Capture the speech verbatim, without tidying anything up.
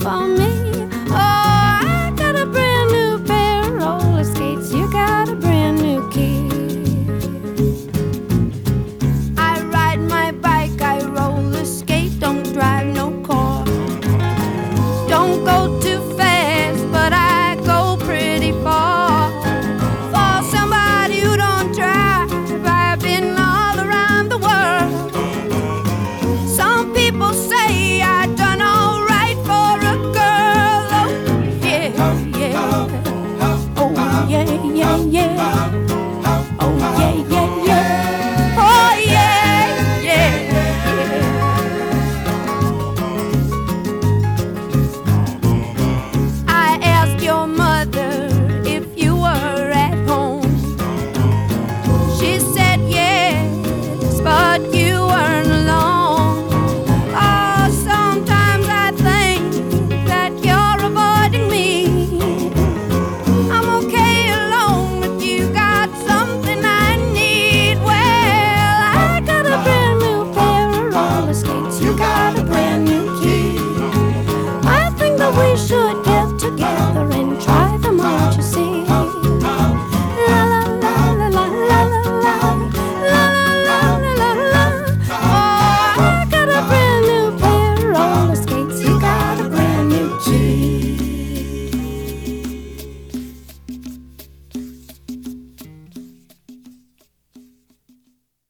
for me. Oh, I got a brand new pair of roller skates. You got a brand new key. I ride my bike, I roller skate, don't drive no car. Don't go too fast, but I go pretty far. For somebody who don't drive, I've been all around the world. Some people say I done all right for a girl. Oh yeah, yeah. Oh yeah, yeah, yeah. Oh yeah, yeah, yeah. Oh yeah, yeah, yeah. I asked your mother if you were at home. She said yes, but you weren't alone. Oh, sometimes I think that you're avoiding me. I'm okay alone, but you got something I need. Well, I got a brand new pair of roller skates. You got a brand new key. I think that we should get together and